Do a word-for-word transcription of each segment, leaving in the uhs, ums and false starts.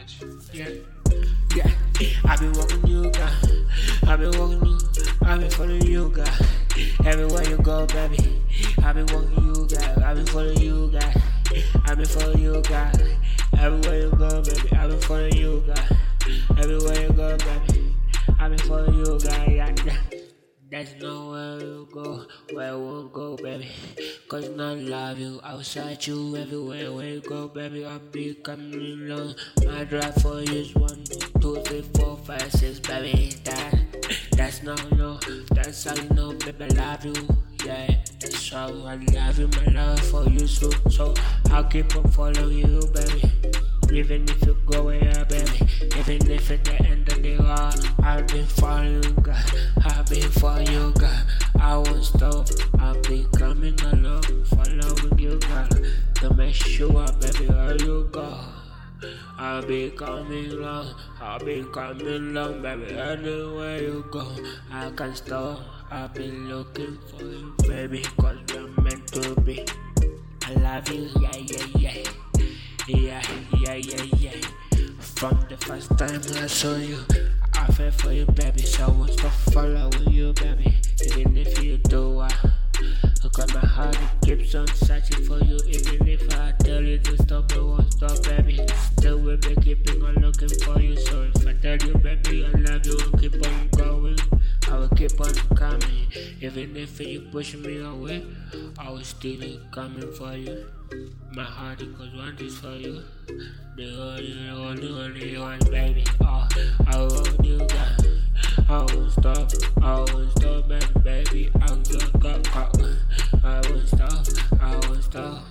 Yeah, yeah. I've been walking you, girl. I've been walking you. I've been following you, girl. Everywhere you go, baby. I've been walking you, girl. I've been following you, girl. I've been following you, girl. Everywhere you go, baby. I've been following you, girl. Everywhere you go, baby. I've been following you, girl. Yeah, yeah. There's nowhere you go where I won't go, baby. Cause I love you outside you, everywhere where you go, baby. I'll be coming along. My drive for you is one, two, three, four, five, six, baby. That, that's no, no, that's how you know, baby. I love you, yeah. That's how I love you, my love for you, so, so I'll keep on following you, baby. Even if you go away, baby. Even if at the end of the road, I'll be following you, girl. I'll be for you, girl. I won't stop. I'll be coming along, following you, girl. To make sure, baby, where you go. I'll be coming along. I'll be coming along, baby. Anywhere you go, I can't stop. I'll be looking for you, baby. Cause we're meant to be. I love you, yeah, yeah, yeah. Yeah, yeah, yeah, yeah. From the first time I saw you, I fell for you, baby. So I won't stop following you, baby. Even if you do, I got my heart, it keeps on searching for you. Even if I tell you to stop, it won't stop, baby. Still will be keeping on looking for you. So if I tell you, baby, I love you, I'll keep on going. I will keep on coming. Even if you push me away, I will still be coming for you. My heart it goes one is for you. The only, only, only one, baby. Oh, I want you, girl. I won't stop. I won't stop, baby, baby. I'm just got caught. I won't stop. I won't stop.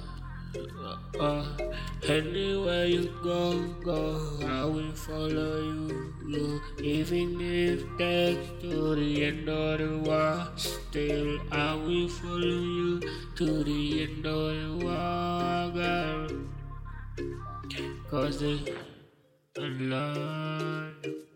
Uh, anywhere you go, go, I will follow you, you. Even if that's to the end of the world, still I will follow you to the end of the world, girl. Cause I love you.